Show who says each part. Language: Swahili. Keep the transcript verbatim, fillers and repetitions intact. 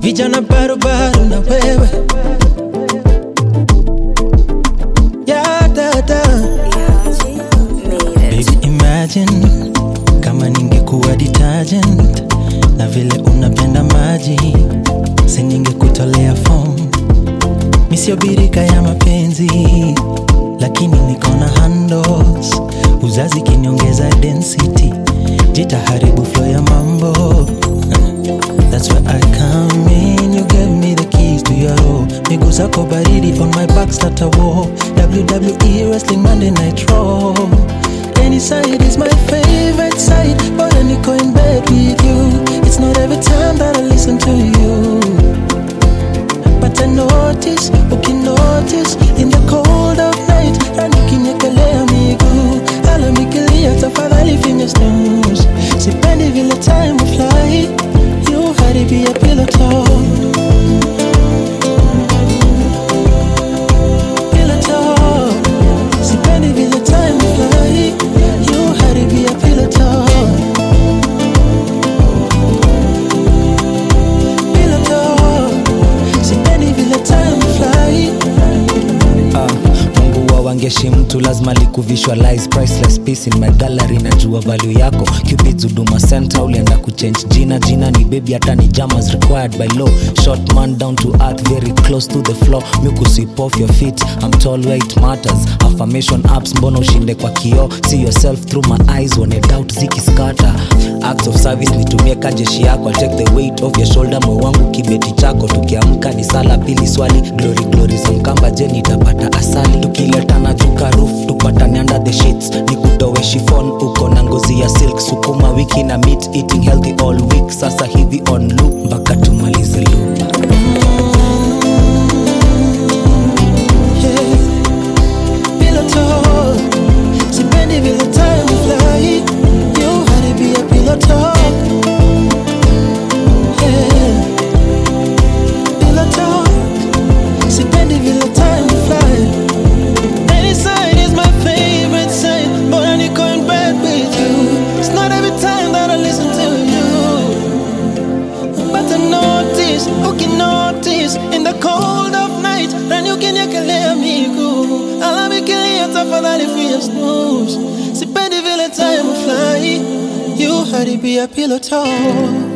Speaker 1: vijana barubaru na wewe. Ya dada, baby imagine kama ningekuwa detergent na vile unapenda maji, si ningekutolea form. Mimi sio birika ya mapenzi, lakini niko na handles. Uzazi kiniongeza density, jitaharibu flow ya mambo. That's where I come in, you give me the keys to your home. Miguu zako baridi on my back start a war. W W E Wrestling Monday Night Raw. Any side is my favorite side, but I niko in bed with you. It's not every time that I listen to you, but I notice, okay notice, in the cold of night, rani kinyekelea miguu. Ala mikilia tafadhali finya snooze. Sipendi vile time will fly, you haribia pillow talk. Pillow talk. Sipendi vile time will fly, you haribia pillow talk. Pillow talk. Sipendi vile time will fly.
Speaker 2: Ah, Mungu wa wangeshi mtu lazima likuvisualize. Priceless piece in my gallery, najua value yako. Cupid's Huduma Center ulienda kuchange jina. Jina ni baby hata ni jamas required by law. Short man down to earth, very close to the floor. Miku sweep off your feet, I'm tall where it matters. Affirmation apps mbona ushinde kwa kio. See yourself through my eyes, when a doubt zikiskata. Acts of service nitumie kajeshi yako. I'll take the weight off your shoulder, moyo wangu kibeti chako. Tukiamka ni sala pili swali. Glory glory za mkamba jeni tapata asali. Tukiletana juka roof, tupatane under the sheets. Nikutowe chiffon, uko na ngozi ya silk. Sukuma wiki na meat, eating healthy all week. Sasa hivi on loop, mpaka tumalize loop.
Speaker 1: Yeah. Pillow talk. Sipendi vile time will fly, you haribia pillow talk. Yeah. Pillow talk. Sipendi vile time will fly. Any side is my favorite side, but I niko in bed with you. It's not every time that I listen to you, but I notice, okay notice, in the cold of night, then you can yekelea miguu. Ala mikilia tafadhali finya snooze. Sipendi vile time will fly, you haribia pillow talk.